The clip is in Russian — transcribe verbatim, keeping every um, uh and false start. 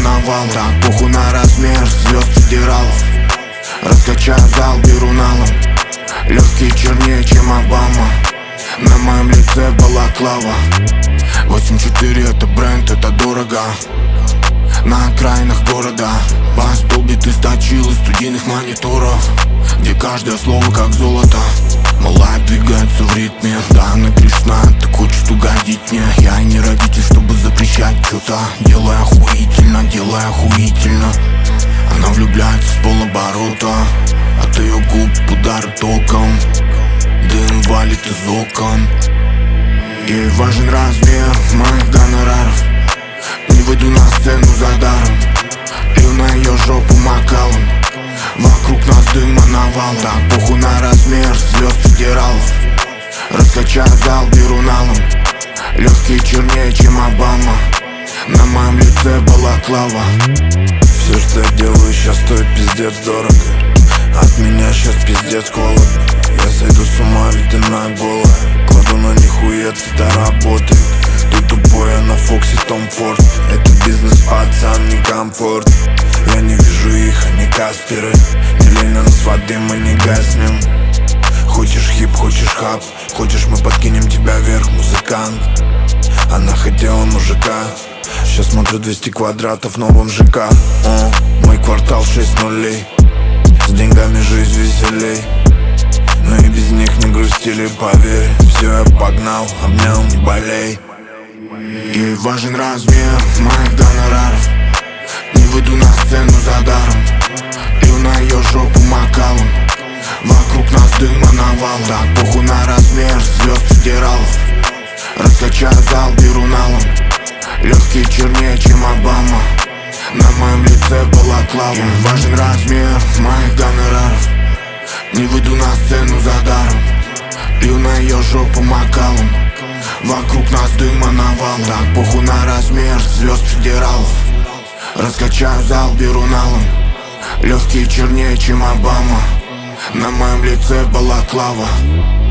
навал. Так похуй на размер звезд федералов. Раскачаю зал, беру налом. Легкие чернее, чем Обама. На моем лице балаклава. Восемь четыре это бренд, это дорого. На окраинах города бас долбит из точил, из студийных мониторов, где каждое слово как золото. Малая двигается в ритме. Да, она грешна, так хочет угодить мне. Я и не родитель, чтобы запрещать что-то. Делай охуительно, делай охуительно. Она влюбляется с полоборота. От ее губ удар током. Дым валит из окон. Ей важен размер моих гонораров. Не выйду на сцену за даром. Лью на ее жопу макалом. Вокруг нас дыма навал. Так похуй на размер звезд федералов. Раскачаю зал, беру налом. Легкие чернее, чем Обама. На моем лице балаклава. Все, что я делаю, сейчас стоит пиздец дорого. От меня сейчас пиздец холодно. Я сойду с ума, ведь она голая. Кладу на них хуец, это работает. Ты тупой, а на Фоксе Том Форд. Это бизнес, пацан, не комфорт. Я не вижу их, они касперы. Не лень на нас воды, мы не гаснем. Хочешь хип, хочешь хап. Хочешь, мы подкинем тебя вверх, музыкант. Она хотела мужика. Сейчас смотрю двести квадратов в новом ЖК. О, мой квартал шесть нулей. С деньгами жизнь веселей. Но и без них не грустили, поверь. Все, я погнал, обнял, не болей. Ей важен размер моих гонораров. Не выйду на сцену за даром. Лью на ее жопу макалом. Вокруг нас дыма навал. Так похуй на размер звезд федералов. Раскачаю зал, беру налом. Легкие чернее, чем Обама. На моем лице балаклава. Ей важен размер моих гонораров. Не выйду на сцену за даром. Лью на ее жопу макалом. Вокруг нас дыма навал. Так похуй на размер звезд федералов. Раскачаю зал, беру налом. Легкие чернее, чем Обама. На моем лице балаклава.